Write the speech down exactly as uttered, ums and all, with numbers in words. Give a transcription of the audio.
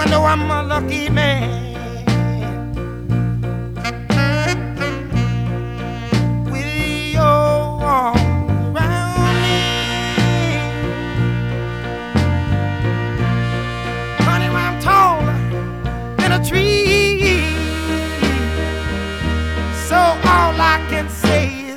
know I'm a lucky man. With your arms around me, honey, I'm taller than a tree.